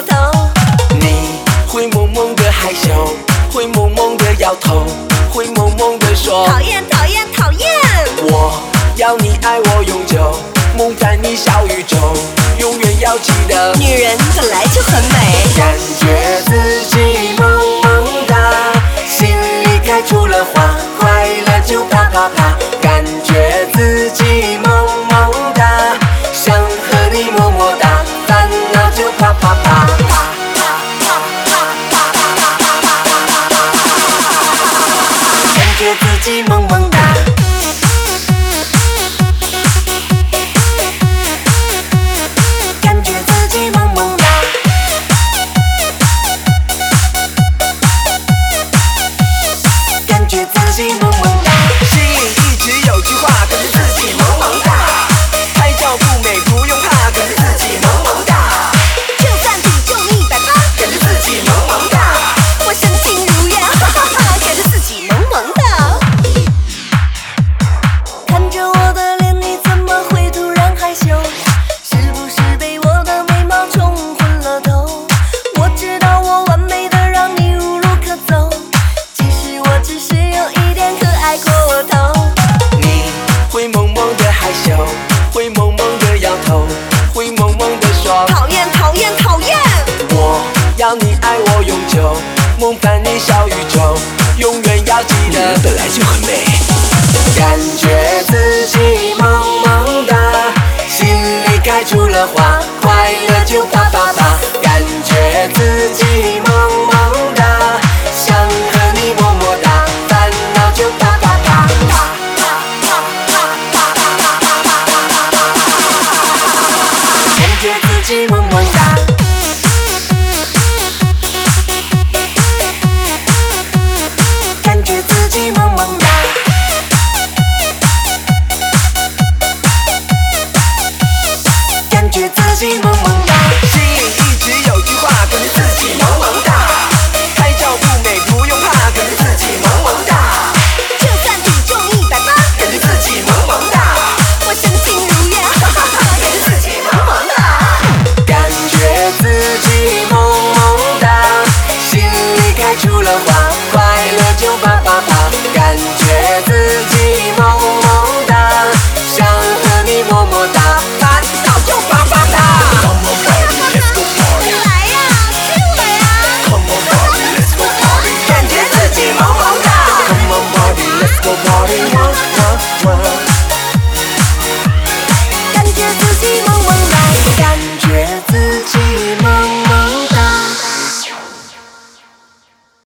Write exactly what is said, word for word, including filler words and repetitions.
头。 你会萌萌的害羞，会萌萌的摇头，会萌萌的说讨厌讨厌讨厌。 我要你爱我永久，梦在你小宇宙，永远要记得， 女人本来就很美， 感觉自己萌萌哒，心里开出了花，快乐就啪啪啪，感觉自己萌萌哒，想和你么么哒，烦恼就啪啪啪。感觉自己萌萌哒，感觉自己萌萌哒，感觉自己萌萌哒。心里一直有句话，感觉自己萌萌哒，拍照不美不用怕，感觉自己萌萌哒， 就算体重一百八， 感觉自己萌萌哒。 我身轻如燕，哈哈哈，感觉自己萌萌哒。看着我的脸，你怎么会突然害羞？是不是被我的美貌冲昏了头？我知道我完美的让你无路可走，其实我只是有一点可爱过头。 你会萌萌的害羞，会萌萌的摇头，会萌萌的说讨厌讨厌讨厌。 我要你爱我永久，梦伴你小宇宙，永远要记得，女人本来就很美，感觉自己萌萌哒，心里开出了花，快乐就啪啪啪，感觉自己萌萌哒，想和你么么哒，烦恼就啪啪啪。感觉自己萌萌哒，感觉自己萌萌哒，感觉自己萌萌哒。心里一直有句话，感觉自己萌萌哒，拍照不美不用怕，感觉自己萌萌哒， 就算体重一百八， 感觉自己萌萌哒， 我身轻如燕，哈哈哈，感觉自己萌萌哒。 感觉自己萌萌哒，心里开出了花，快乐就啪啪啪，感觉自己萌萌哒，想和你么么哒，烦恼就啪啪啪。Come on baby, let's go party. 来呀，亲我呀 Come on party, let's go party. 感觉自己萌萌哒。Come on party, let's go party. 感觉自己